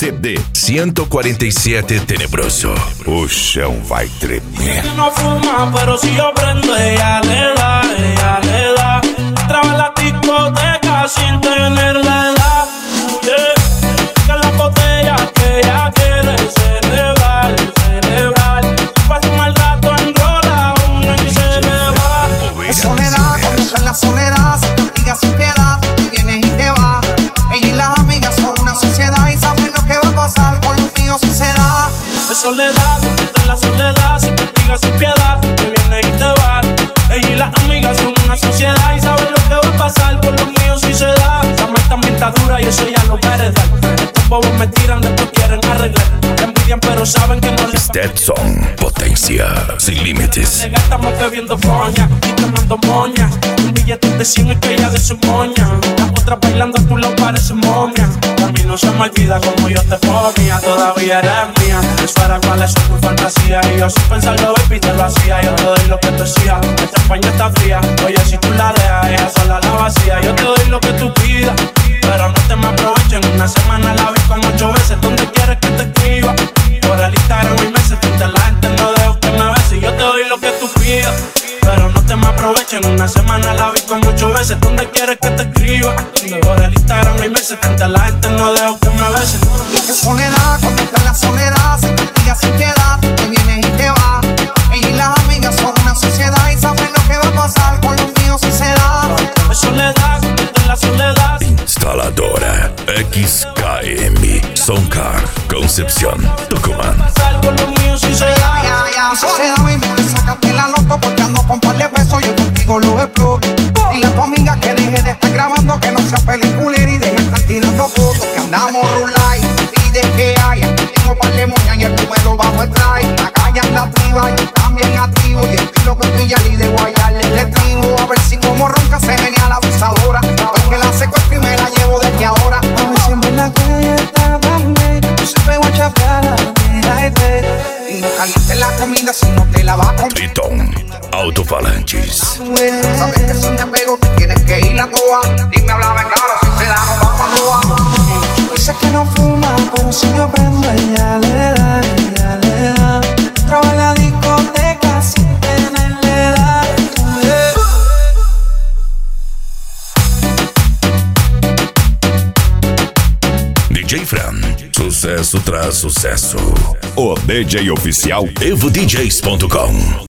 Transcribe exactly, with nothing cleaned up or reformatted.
C D ciento cuarenta y siete Tenebroso. O chão vai tremer. No fuma, pero si yo prendo, ella le da, ella le da. Traba en la discoteca sin tener la edad. Yeah. Que la botella que ella quiere celebrar, celebrar. Pasa un mal rato enrola una y se le va. Es soledad, cuando está en la soledad, se castiga sin piedad. Vienes y te vas. Ella y las amigas son una sociedad y saben lo que va a pasar con los míos si se da. Es soledad, en la soledad, se castiga sin piedad. Te viene y te va. Ella y las amigas son una sociedad y saben lo que va a pasar con los míos si se da. Esa mente también está dura y eso ya no va a heredar. Estos bobos me tiran, después quieren arreglar. Te envidian pero saben que no les Stetson, potencia sin límites. Estamos bebiendo foña y tomando moña. Un billete de cien es que ella de su moña. Las otras bailando tú lo pareces momia. A mí no se me olvida como yo te ponía. Todavía eres mía. Eso era cuál es tu fantasía. Y yo sin pensarlo baby te lo hacía. Yo te doy lo que te decía. Esta España está fría. Oye si tú la dejas ella sola la vacía. Yo te doy lo que tú pidas, pero no te me aprovechen. Una semana la vi como ocho veces. ¿Dónde quieres que te escriba? Por el Instagram y meses. Frente a la gente no dejo que me beses. Yo te doy lo que tú pidas, pero no te me aprovechen. Una semana la vi como ocho veces. ¿Dónde quieres que te escriba? Por el Instagram y meses. Frente a la gente no dejo que me beses. Es soledad, cuando está en la soledad, se castiga sin piedad. Te vienes y te vas. Ella y las amigas son una sociedad y saben lo que va a pasar con los míos si se da. Es soledad, en la soledad. Instaladora X K M Soncar Concepción Tucumán. Pasar con los míos si se da. Ya, ya, si se da, baby, sácate la loto porque ando con par de pesos. Yo contigo lo exploto. Dile a tu amiga que deje de estar grabando, que no sea peliculera y deje de estar tirando fotos. Que andamos rulay y de que hay. Aquí tengo par de moñas y el número bajo el drive. La calle anda activa, yo también activo. Y el estilo que brilla y de guayarle el estribo. A ver si como ronca se venía la abusadora. Porque la secuestro y me la llevo desde ahora. A ver si en verdad que está también. Yo siempre voy a chapear la primera idea. Y no calientes la comida si no te la vas a comer. Triton Autofalanges. Sabes que si me pego tú tienes que ir a toa. Dime, háblame claro, si se da no vamos a robar. Dice que no fuma, pero si yo prendo ella le da, ella le da. Traba en la discoteca sin tenerle edad. D J Fran, sucesso tras sucesso. O D J oficial evo d js ponto com.